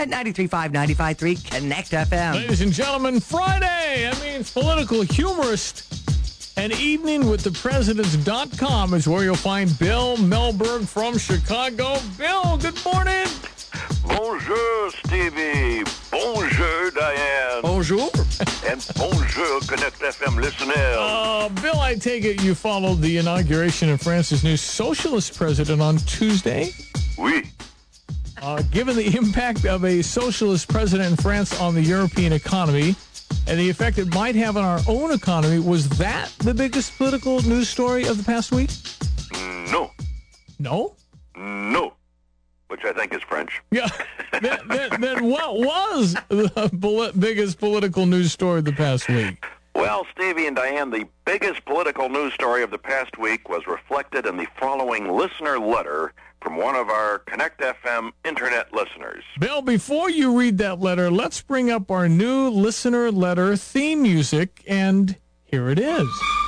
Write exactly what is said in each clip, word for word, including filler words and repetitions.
at ninety-three point five, ninety-five point three Connect F M. Ladies and gentlemen, Friday, I mean, political humorist, an evening with the presidents dot com is where you'll find Bill Melberg from Chicago. Bill, good morning. Bonjour, Stevie. Bonjour, Diane. Bonjour. And bonjour, Connect F M listeners. Uh, Bill, I take it you followed the inauguration of France's new socialist president on Tuesday? Oui. Uh, given the impact of a socialist president in France on the European economy and the effect it might have on our own economy, was that the biggest political news story of the past week? No. No? No. Which I think is French. Yeah. then, then, then what was the poli- biggest political news story of the past week? Well, Stevie and Diane, the biggest political news story of the past week was reflected in the following listener letter from one of our Connect F M internet listeners. Bill, before you read that letter, let's bring up our new listener letter theme music, and here it is.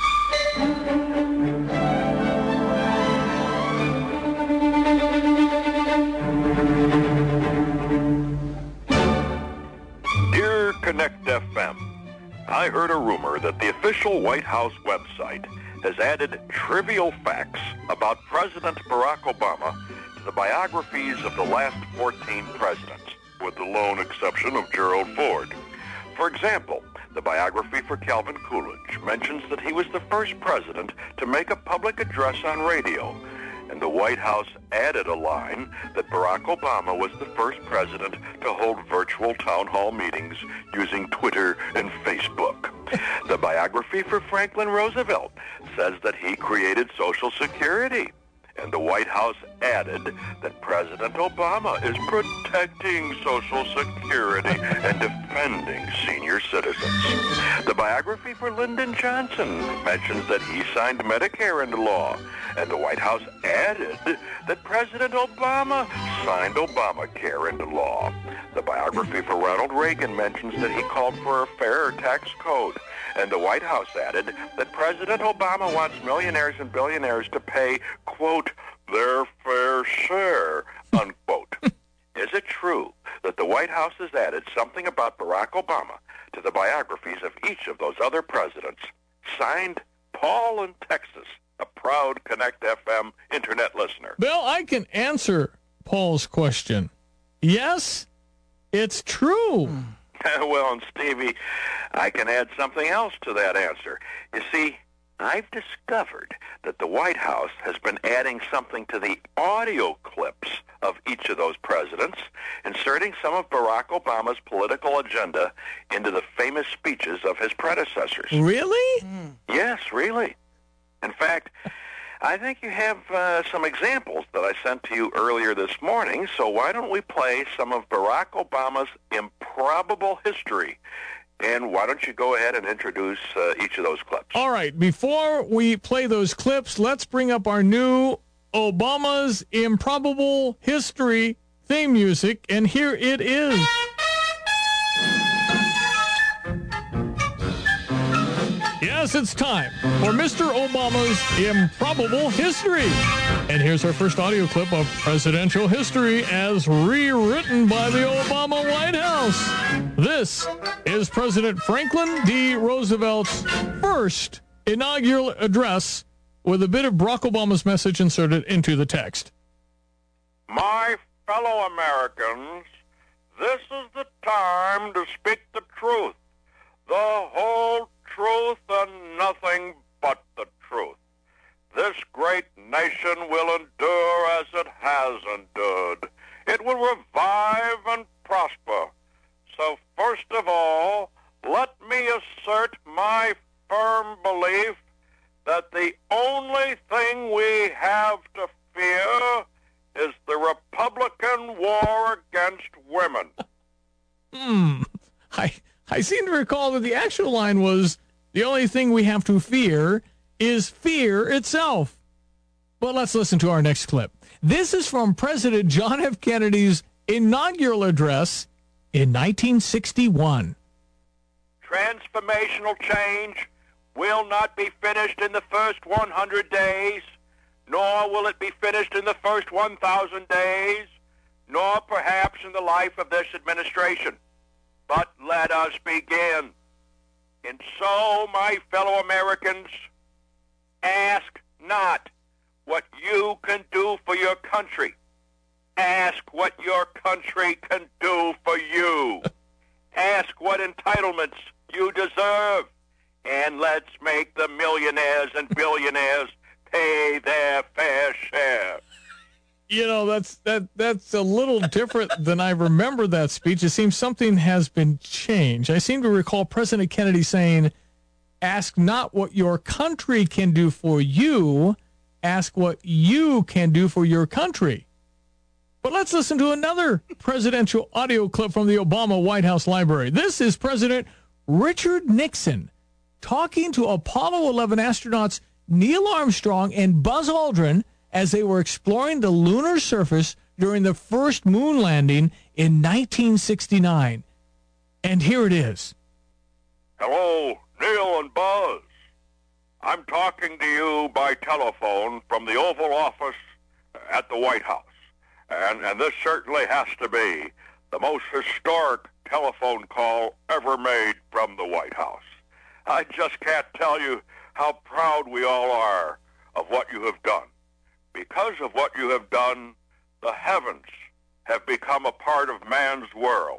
Dear Connect F M, I heard a rumor that the official White House website has added trivial facts about President Barack Obama to the biographies of the last fourteen presidents, with the lone exception of Gerald Ford. For example, the biography for Calvin Coolidge mentions that he was the first president to make a public address on radio, and the White House added a line that Barack Obama was the first president to hold virtual town hall meetings using Twitter and Facebook. The biography for Franklin Roosevelt says that he created Social Security, and the White House added that President Obama is protecting Social Security and defending senior citizens. The biography for Lyndon Johnson mentions that he signed Medicare into law, and the White House added that President Obama signed Obamacare into law. The biography for Ronald Reagan mentions that he called for a fairer tax code, and the White House added that President Obama wants millionaires and billionaires to pay, quote, their fair share, unquote. Is it true that the White House has added something about Barack Obama to the biographies of each of those other presidents? Signed, Paul in Texas, a proud Connect F M internet listener. Bill, I can answer Paul's question. Yes, it's true. Well, and Stevie, I can add something else to that answer. You see, I've discovered that the White House has been adding something to the audio clips of each of those presidents, inserting some of Barack Obama's political agenda into the famous speeches of his predecessors. Really? Mm. Yes, really. In fact, I think you have uh, some examples that I sent to you earlier this morning, so why don't we play some of Barack Obama's improbable history? And why don't you go ahead and introduce uh, each of those clips? All right, before we play those clips, let's bring up our new Obama's Improbable History theme music, and here it is. Yes, it's time for Mister Obama's Improbable History. And here's our first audio clip of presidential history as rewritten by the Obama White House. This is President Franklin D. Roosevelt's first inaugural address with a bit of Barack Obama's message inserted into the text. My fellow Americans, this is the time to speak the truth, the whole truth and nothing but the truth. This great nation will endure as it has endured. It will revive and prosper. So first of all, let me assert my firm belief that the only thing we have to fear is the Republican war against women. Hmm. I, I seem to recall that the actual line was, the only thing we have to fear is fear itself. But let's listen to our next clip. This is from President John F. Kennedy's inaugural address in nineteen sixty-one. Transformational change will not be finished in the first one hundred days, nor will it be finished in the first one thousand days. nor perhaps in the life of this administration. But let us begin. And so, my fellow Americans, ask not what you can do for your country. Ask what your country can do for you. Ask what entitlements you deserve. And let's make the millionaires and billionaires pay their fair share. You know, that's that that's a little different than I remember that speech. It seems something has been changed. I seem to recall President Kennedy saying, ask not what your country can do for you, ask what you can do for your country. But let's listen to another presidential audio clip from the Obama White House Library. This is President Richard Nixon talking to Apollo eleven astronauts Neil Armstrong and Buzz Aldrin as they were exploring the lunar surface during the first moon landing in nineteen sixty-nine. And here it is. Hello, Neil and Buzz. I'm talking to you by telephone from the Oval Office at the White House. And, and this certainly has to be the most historic telephone call ever made from the White House. I just can't tell you how proud we all are of what you have done. Because of what you have done, the heavens have become a part of man's world.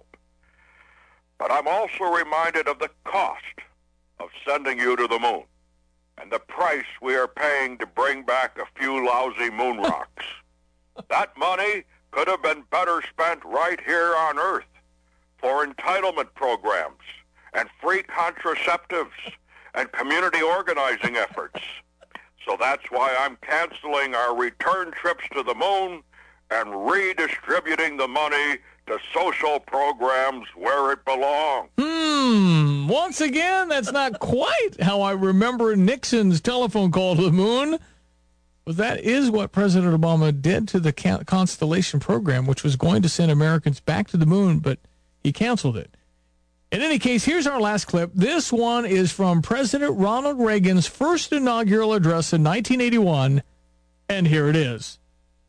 But I'm also reminded of the cost of sending you to the moon and the price we are paying to bring back a few lousy moon rocks. That money could have been better spent right here on Earth for entitlement programs and free contraceptives and community organizing efforts. So that's why I'm canceling our return trips to the moon and redistributing the money to social programs where it belongs. Hmm. Once again, that's not quite how I remember Nixon's telephone call to the moon. But that is what President Obama did to the Constellation program, which was going to send Americans back to the moon, but he canceled it. In any case, here's our last clip. This one is from President Ronald Reagan's first inaugural address in nineteen eighty-one, and here it is.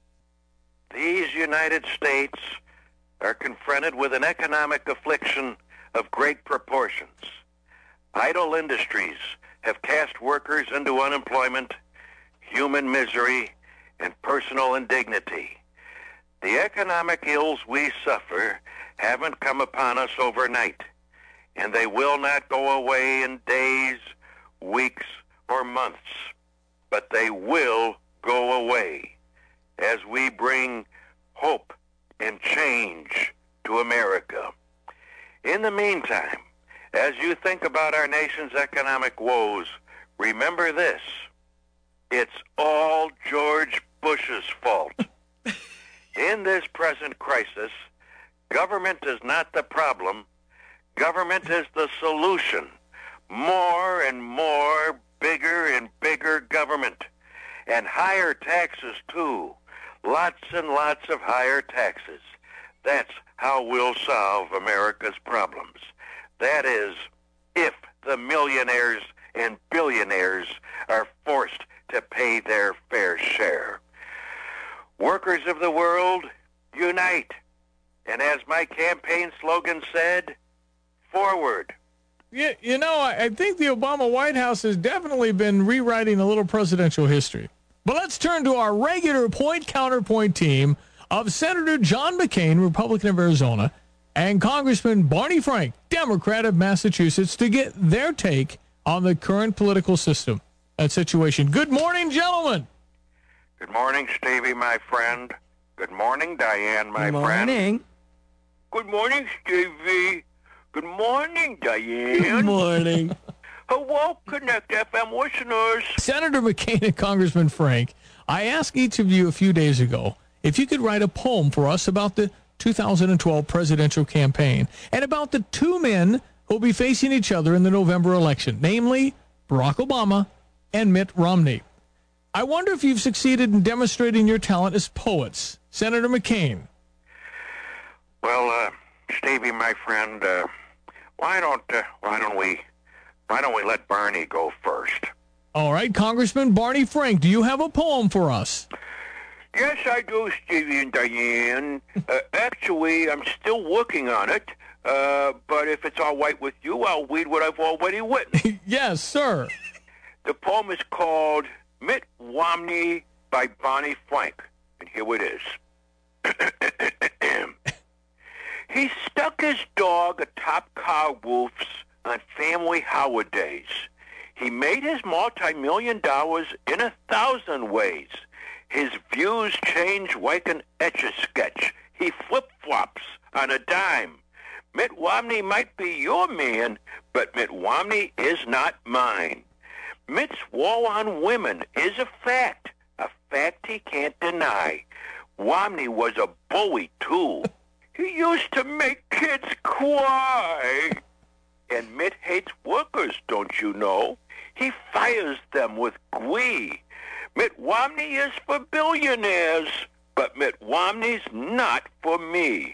These United States are confronted with an economic affliction of great proportions. Idle industries have cast workers into unemployment, human misery, and personal indignity. The economic ills we suffer haven't come upon us overnight, and they will not go away in days, weeks, or months, but they will go away as we bring hope and change to America. In the meantime, as you think about our nation's economic woes, remember this: it's all George Bush's fault. In this present crisis, government is not the problem. Government is the solution. More and more, bigger and bigger government. And higher taxes, too. Lots and lots of higher taxes. That's how we'll solve America's problems. That is, if the millionaires and billionaires are forced to pay their fair share. Workers of the world, unite. And as my campaign slogan said, forward. You, you know, I, I think the Obama White House has definitely been rewriting a little presidential history. But let's turn to our regular point-counterpoint team of Senator John McCain, Republican of Arizona, and Congressman Barney Frank, Democrat of Massachusetts, to get their take on the current political system and situation. Good morning, gentlemen. Good morning, Stevie, my friend. Good morning, Diane, my Good friend. morning. Good morning, Stevie. Good morning, Diane. Good morning. Hello, Connect F M listeners. Senator McCain and Congressman Frank, I asked each of you a few days ago if you could write a poem for us about the two thousand twelve presidential campaign and about the two men who will be facing each other in the November election, namely Barack Obama and Mitt Romney. I wonder if you've succeeded in demonstrating your talent as poets. Senator McCain. Well, uh, Stevie, my friend, uh, why don't uh, why don't we why don't we let Barney go first? All right, Congressman Barney Frank, do you have a poem for us? Yes, I do, Stevie and Diane. Uh, actually, I'm still working on it. Uh, but if it's all right with you, I'll read what I've already written. Yes, sir. The poem is called Mitt Romney by Bonnie Frank. And here it is. He stuck his dog atop car roofs on family holidays. He made his multi-million dollars in a thousand ways. His views change like an Etch-a-Sketch. He flip-flops on a dime. Mitt Romney might be your man, but Mitt Romney is not mine. Mitt's war on women is a fact, a fact he can't deny. Romney was a bully, too. He used to make kids cry. And Mitt hates workers, don't you know? He fires them with glee. Mitt Romney is for billionaires, but Mitt Romney's not for me.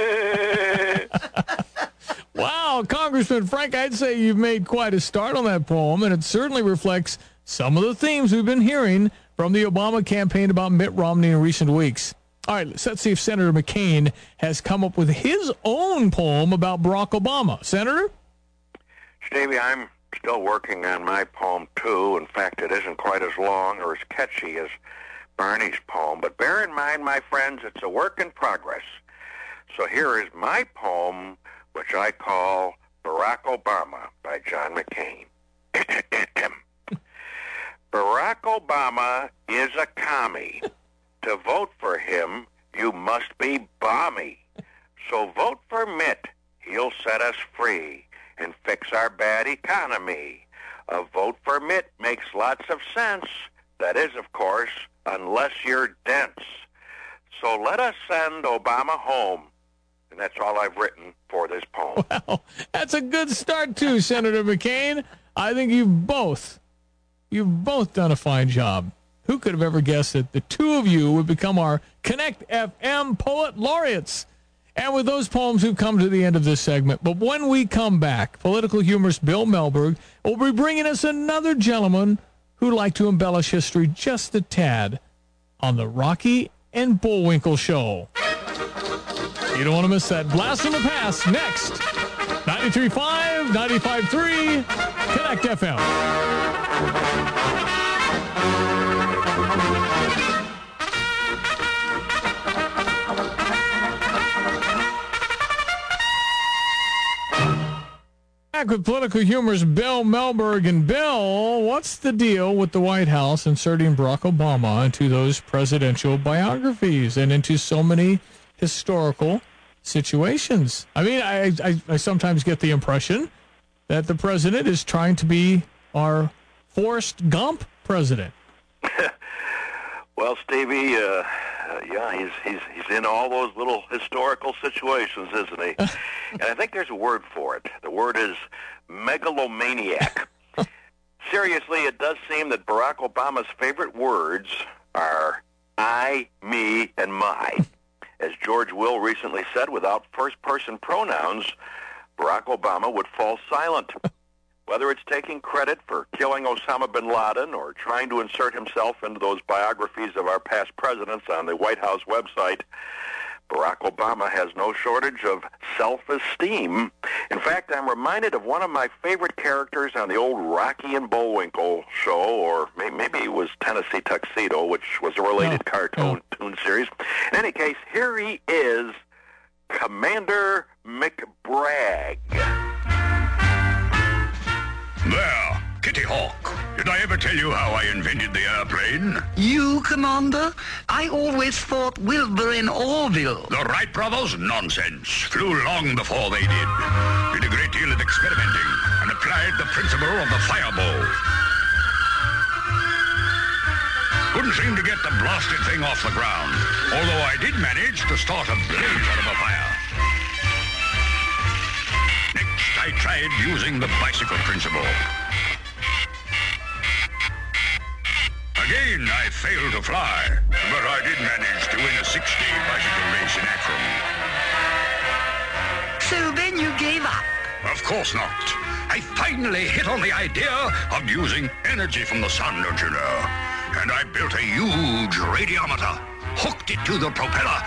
Wow, Congressman Frank, I'd say you've made quite a start on that poem, and it certainly reflects some of the themes we've been hearing from the Obama campaign about Mitt Romney in recent weeks. All right, let's see if Senator McCain has come up with his own poem about Barack Obama. Senator? Stevie, I'm still working on my poem, too. In fact, it isn't quite as long or as catchy as Barney's poem. But bear in mind, my friends, it's a work in progress. So here is my poem, which I call Barack Obama by John McCain. Barack Obama is a commie. To vote for him, you must be balmy. So vote for Mitt. He'll set us free and fix our bad economy. A vote for Mitt makes lots of sense. That is, of course, unless you're dense. So let us send Obama home. And that's all I've written for this poem. Well, that's a good start, too, Senator McCain. I think you've both, you've both done a fine job. Who could have ever guessed that the two of you would become our Connect F M Poet Laureates? And with those poems, we've come to the end of this segment. But when we come back, political humorist Bill Melberg will be bringing us another gentleman who'd like to embellish history just a tad on the Rocky and Bullwinkle Show. You don't want to miss that. Blast from the Past next. ninety-three point five, ninety-five point three, Connect F M. Back with political humorist Bill Melberg. And Bill, what's the deal with the White House inserting Barack Obama into those presidential biographies and into so many historical situations? I mean, I, I, I sometimes get the impression that the president is trying to be our Forrest Gump president. Well, Stevie, uh, uh, yeah, he's he's he's in all those little historical situations, isn't he? And I think there's a word for it. The word is megalomaniac. Seriously, it does seem that Barack Obama's favorite words are I, me, and my. As George Will recently said, without first-person pronouns, Barack Obama would fall silent. Whether it's taking credit for killing Osama bin Laden or trying to insert himself into those biographies of our past presidents on the White House website, Barack Obama has no shortage of self-esteem. In fact, I'm reminded of one of my favorite characters on the old Rocky and Bullwinkle show, or maybe it was Tennessee Tuxedo, which was a related oh, cartoon oh. tune series. In any case, here he is, Commander McBragg. There, Kitty Hawk. Did I ever tell you how I invented the airplane? You, Commander? I always thought Wilbur in Orville. The Wright brothers? Nonsense. Flew long before they did. Did a great deal of experimenting and applied the principle of the fireball. Couldn't seem to get the blasted thing off the ground, although I did manage to start a blaze out of a fire. Next, I tried using the bicycle principle. Again, I failed to fly, but I did manage to win a six-day bicycle race in Akron. So then you gave up? Of course not. I finally hit on the idea of using energy from the sun, don't you know? And I built a huge radiometer, hooked it to the propeller.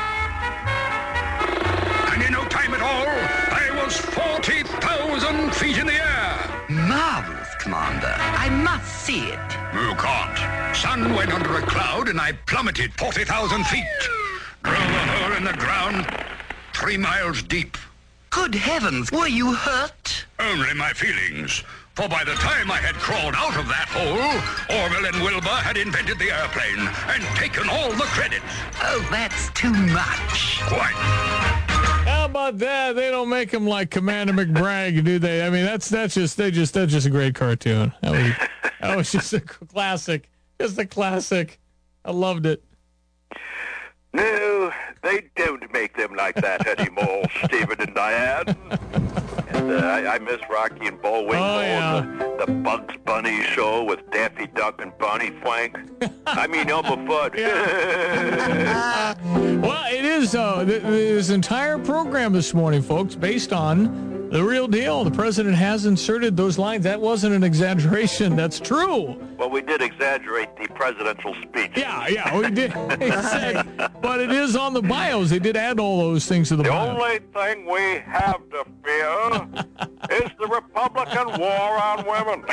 And in no time at all, I was forty thousand feet in the air. Marvelous, Commander. I must see it. You can't. Sun went under a cloud and I plummeted forty thousand feet. Drove a hole in the ground three miles deep. Good heavens, were you hurt? Only my feelings. For by the time I had crawled out of that hole, Orville and Wilbur had invented the airplane and taken all the credit. Oh, that's too much. Quite. How about that? They don't make him like Commander McBride, do they? I mean, that's that's just they just that's just a great cartoon. That was that was just a classic, just a classic. I loved it. No, they don't make them like that anymore, Stephen and Diane. And uh, I, I miss Rocky and Bullwinkle, Oh, yeah. and the, the Bugs Bunny show with Daffy Duck and Barney Frank. I mean, Elmer Fudd. Well, it is uh, th- this entire program this morning, folks, based on the real deal. The president has inserted those lines. That wasn't an exaggeration. That's true. Well, we did exaggerate the presidential speech. Yeah, yeah, we did. But it is on the bios. They did add all those things to the, The bio. only thing we have to fear is the Republican war on women.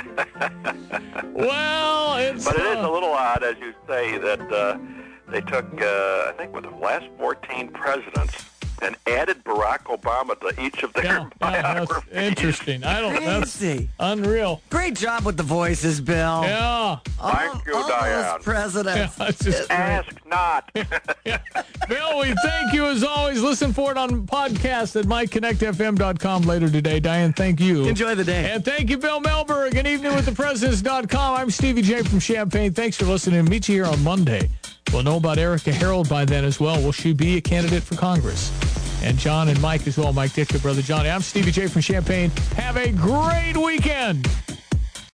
Well, it's... But it is uh, a little odd, as you say, that uh, they took, uh, I think, with the last fourteen presidents and added Barack Obama to each of their yeah, yeah, that's biographies. interesting. I don't... That's Crazy. unreal. Great job with the voices, Bill. Yeah. Thank you, all Diane. those presidents. Yeah, that's just great. Ask not. Yeah. Bill, we thank you as always. Listen for it on podcast at mike connect f m dot com later today. Diane, thank you. Enjoy the day. And thank you, Bill Melberg. An evening with the presidents dot com. I'm Stevie J from Champaign. Thanks for listening. Meet you here on Monday. We'll know about Erica Harold by then as well. Will she be a candidate for Congress? And John and Mike as well. Mike Ditka, Brother Johnny. I'm Stevie J from Champaign. Have a great weekend.